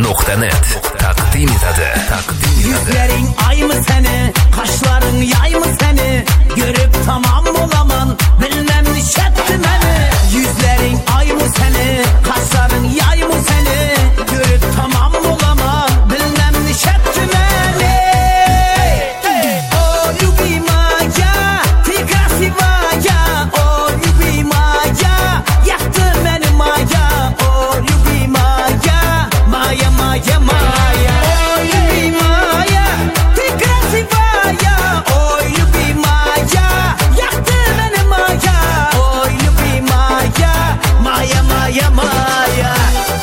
Moqina.net taqdim etadi. Yüzlerin ay mı seni, kaşların yay mı seni? Görüp tamam olamam, bilmem ne şetti beni. Yüzlerin ay mı seni, kaşların yay mı seni? Görüp tamam olamam, bilmem ne şetti beni. Oh любимая, ты красивая. Oh любимая, yaktın beni maya. Oh любимая, maya maya maya. Oh любимая, ты красивая. Oh любимая, yaktın beni maya. Oh любимая, maya maya maya.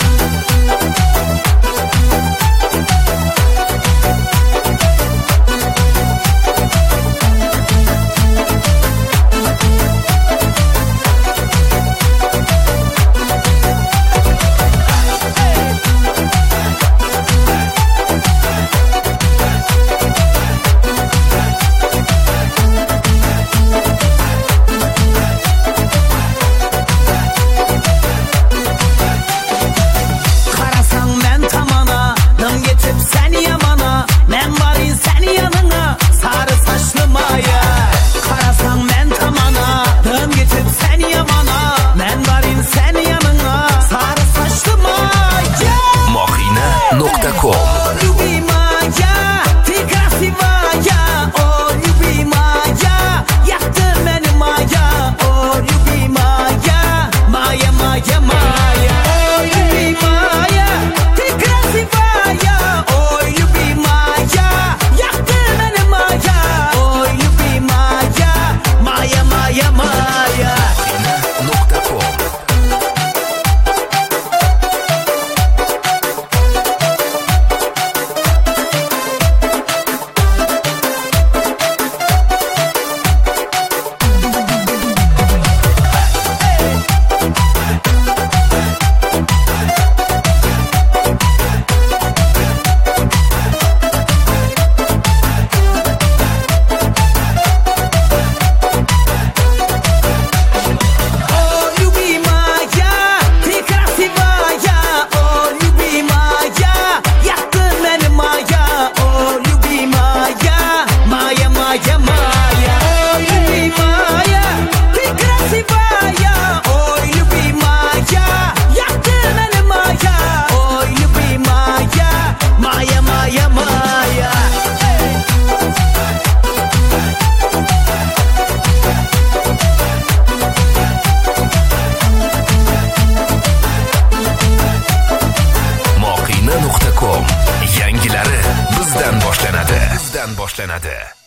Seni yamana, men varın seni yanına, sarı saçlı maya. Karasan men tamana, dön getip seni yamana, men varın seni yanına, sarı saçlı maya. Moqina.com Любимая, ты красивая. О, любимая, yaktın beni maya. О, любимая, maya maya maya. О, любимая, ты красивая. Ой, любимая, yaktın beni maya. Ой, любимая, maya maya maya. Moqina.com Moqina.com yangilari bizdan boshlanadi.